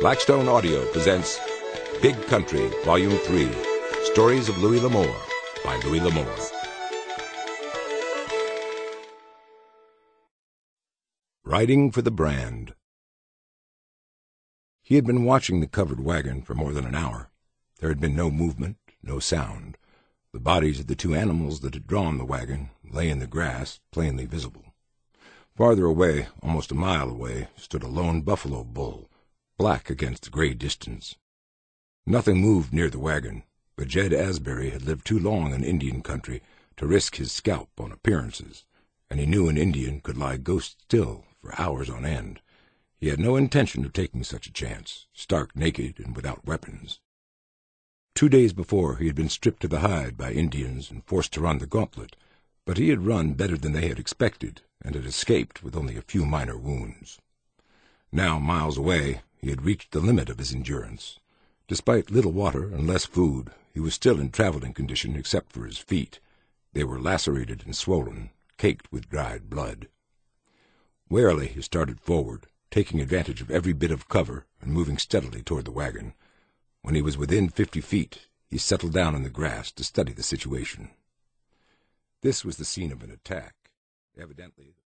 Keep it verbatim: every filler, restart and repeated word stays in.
Blackstone Audio presents Big Country, Volume three, Stories of Louis L'Amour by Louis L'Amour. Riding for the Brand. He had been watching the covered wagon for more than an hour. There had been no movement, no sound. The bodies of the two animals that had drawn the wagon lay in the grass, plainly visible. Farther away, almost a mile away, stood a lone buffalo bull, black against the gray distance. Nothing moved near the wagon, but Jed Asbury had lived too long in Indian country to risk his scalp on appearances, and he knew an Indian could lie ghost still for hours on end. He had no intention of taking such a chance, stark naked and without weapons. Two days before he had been stripped to the hide by Indians and forced to run the gauntlet, but he had run better than they had expected and had escaped with only a few minor wounds. Now, miles away, he had reached the limit of his endurance. Despite little water and less food, he was still in traveling condition except for his feet. They were lacerated and swollen, caked with dried blood. Warily he started forward, taking advantage of every bit of cover and moving steadily toward the wagon. When he was within fifty feet, he settled down in the grass to study the situation. This was the scene of an attack. Evidently